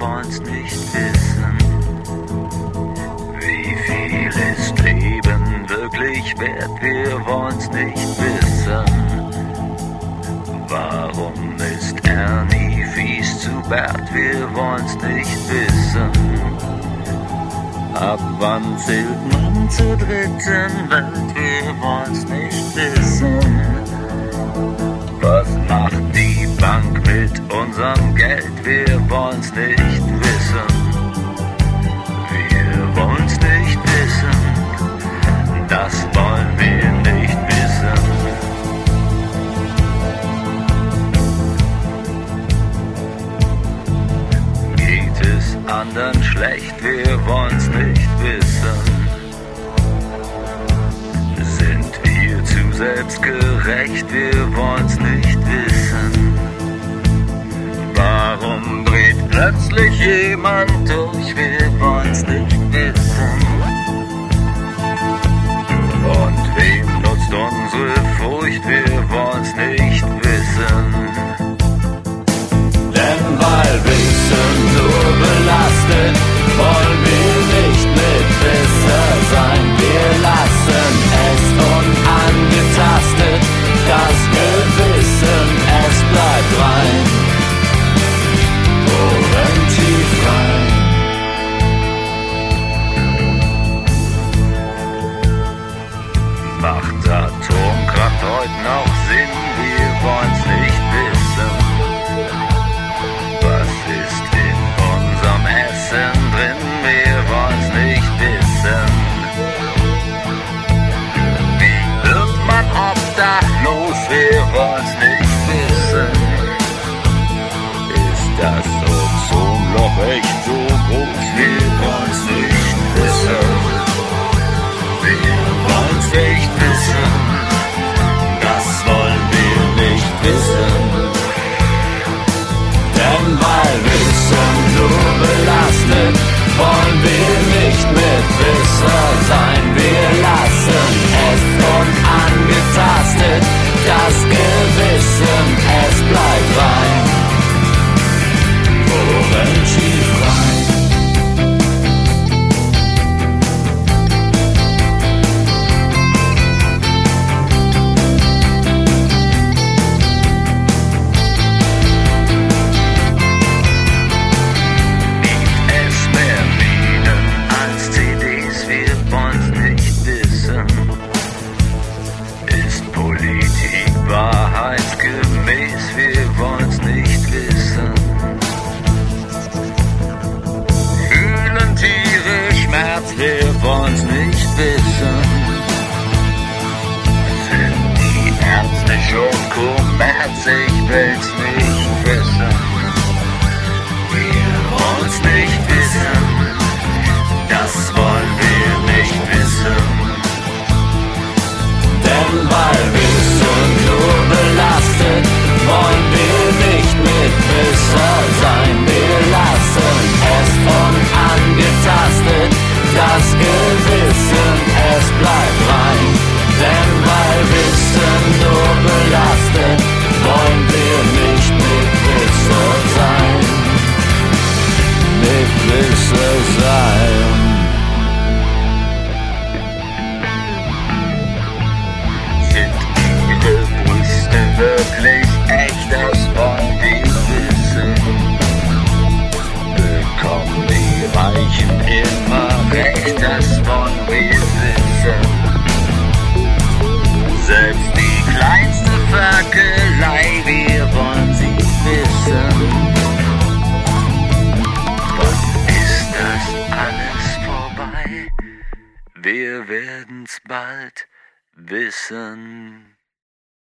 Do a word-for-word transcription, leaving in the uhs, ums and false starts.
wollen's nicht wissen. Wie viel ist Leben wirklich wert, wir wollen's nicht wissen. Warum ist Ernie fies zu Bert, wir wollen's nicht wissen. Ab wann zählt man zur dritten Welt, wir wollen's nicht wissen. Was macht die Bank mit unserem Geld, wir wollen's nicht wissen. Wir wollen's nicht wissen, das wollen wir nicht wissen. Geht es anderen schlecht, wir wollen's nicht wissen. Sind wir zu selbstgerecht, wir wollen's nicht wissen. Warum dreht plötzlich jemand durch, wir wollen's nicht wissen. Und wem nutzt unsere Furcht, wir wollen's nicht wissen. Denn weil Wissen nur belastet, wollen wir nicht mit Wisser sein. Wir lassen es unangetastet, das Gewissen, es bleibt rein. Ohren tief rein. Macht Atomkraft heute noch Sinn, wir wollen's nicht wissen. Was ist in unserem Essen drin, wir wollen's nicht wissen. Wie wird man obdachlos, wir wollen's nicht wissen. Ist das Ozonloch echt so groß, wir wollen's nicht wissen. Wir wollen's nicht wissen, das wollen wir nicht wissen. Denn weil Wissen nur belastet, wollen wir nicht mit Wisser sein. Wir lassen es unangetastet, das Gewissen, es bleibt rein. Ohren tief rein. Wahrheitsgemäß, wir wollen's nicht wissen. Fühlen Tiere Schmerz, wir wollen's nicht wissen. Sind die Ärzte schon Kommerz, ich will's nicht wissen. Wir wollen's nicht wissen, das wollen wir nicht wissen. Denn weil Wissen nur belastet, wollen wir nicht mit Wisser sein. Wir lassen es unangetastet, das Gewissen, es bleibt rein. Denn weil Wissen nur belastet, wollen wir nicht mit Wisser sein. Mit Wisser sein. Wirklich echt, das wollen wir wissen. Bekommen die Reichen immer recht, das wollen wir wissen. Selbst die kleinste Ferkelei, wir wollen sie wissen. Wann ist das alles vorbei? Wir werden's bald wissen.